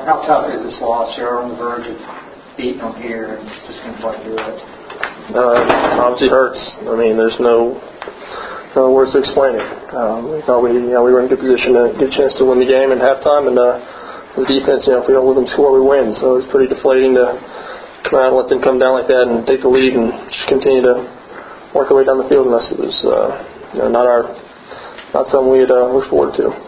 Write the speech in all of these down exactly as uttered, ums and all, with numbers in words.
how tough is this loss? You're on the verge of beating them here and just going to play through it. Uh, obviously hurts. I mean, there's no no words to explain it. Um, we thought we, you know, we were in a good position to get a chance to win the game at halftime, and uh, the defense, you know, if we don't let them score, we win. So it's pretty deflating to come out and let them come down like that and take the lead and just continue to work our way down the field. Unless it was, uh, you know, not our, not something we had uh, looked forward to.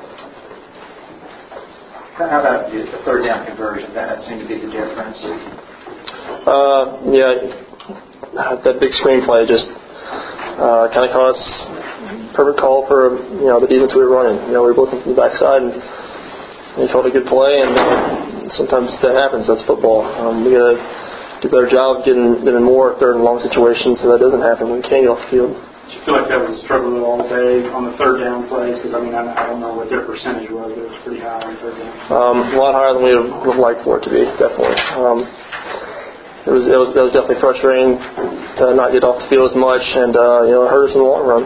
How about the third down conversion? That seemed to be the difference. Uh, yeah, that big screen play just uh, kind of caught us perfect call for, you know, the defense we were running. You know, we were looking from the backside, and he called a good play, and uh, sometimes that happens. That's football. Um, we got to do a better job getting, getting more third and long situations so that doesn't happen when we can't get off the field. Did you feel like that was a struggle all day on the third down plays? Because, I mean, I, I don't know what their percentage was, but it was pretty high on third down. Um, a lot higher than we would have liked for it to be, definitely. Um, it was it was it was definitely frustrating to not get off the field as much, and uh, you know, it hurt us in the long run.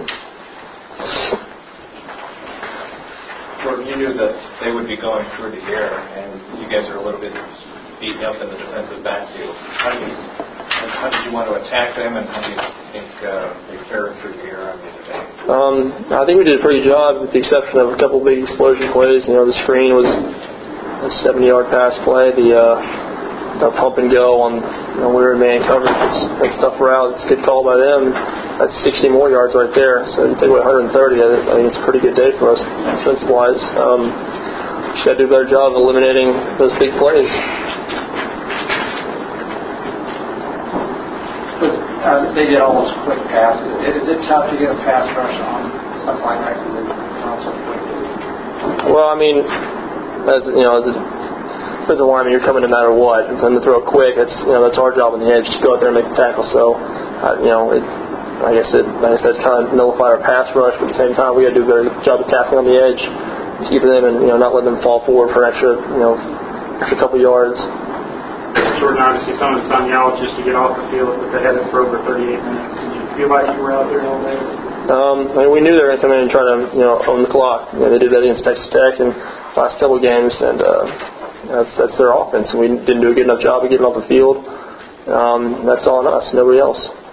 Jordan, you knew that they would be going through the air, and you guys are a little bit beaten up in the defensive backfield. How do you, how did you want to attack them, and how do you think uh, they fared through the air on the other day? Um, I think we did a pretty good job, with the exception of a couple of big explosion plays. You know, the screen was a seventy-yard pass play. The uh, the pump and go on, you know, we were in man coverage. That stuff route, it's a good call by them. That's sixty more yards right there. So you take away one hundred thirty. I think it's a pretty good day for us, defensive-wise. Um, should do a better job of eliminating those big plays. Uh, they did all those quick passes. Is it tough to get a pass rush on stuff like that because they run so quickly? Well, I mean, as you know, as a defensive lineman, you're coming no matter what. And then to throw it quick, it's, you know, that's our job on the edge to go out there and make the tackle. So, uh, you know, it, I guess it, like I said, kind of nullify our pass rush, but at the same time, we got to do a better job of tackling on the edge, to keep them and, you know, not letting them fall forward for an extra, you know, extra couple yards. Jordan, obviously some of it's on y'all just to get off the field, but they had it for over thirty-eight minutes. Did you feel like you were out there all day? Um, I mean, we knew they were going to come in and try to, you know, own the clock. You know, they did that against Texas Tech and last couple of games, and uh, that's that's their offense. And we didn't do a good enough job of getting off the field. Um, that's on us, nobody else.